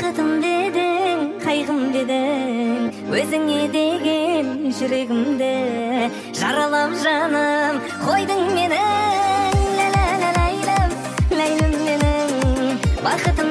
бақытым дедің, қайғым дедің, өзіңе деген жүрегімді жаралап жаным қойдың менің. Ләйлім менің, бақытым